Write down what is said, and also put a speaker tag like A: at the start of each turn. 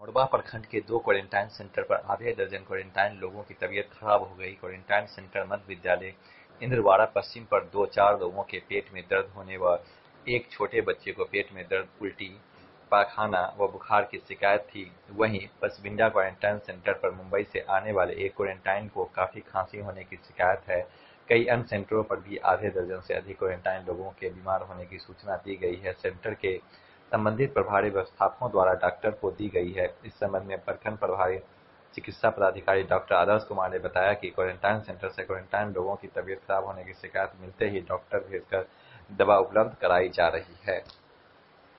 A: मोरबा प्रखंड के 2 quarantine centre पर आधे दर्जन क्वारेंटाइन लोगों की तबीयत खराब हो गई। क्वारेंटाइन सेंटर मध्य विद्यालय इंद्रवाड़ा पश्चिम पर 2-4 लोगों के पेट में दर्द होने व एक छोटे बच्चे को पेट में दर्द, उल्टी, पायखाना व बुखार की शिकायत थी। वहीं पसबिंडा क्वारेंटाइन सेंटर पर मुंबई से आने वाले एक क्वारेंटाइन को काफी खांसी होने की शिकायत है। कई अन्य सेंटरों पर भी आधे दर्जन से अधिक क्वारेंटाइन लोगों के बीमार होने की सूचना दी गई है। सेंटर के संबंधित प्रभारी व्यवस्थापकों द्वारा डॉक्टर को दी गई है। इस संबंध में प्रखंड प्रभारी चिकित्सा पदाधिकारी डॉक्टर आदर्श कुमार ने बताया कि क्वारेंटाइन सेंटर से क्वारेंटाइन लोगों की तबीयत खराब होने की शिकायत मिलते ही डॉक्टर भेजकर दवा उपलब्ध कराई जा रही है।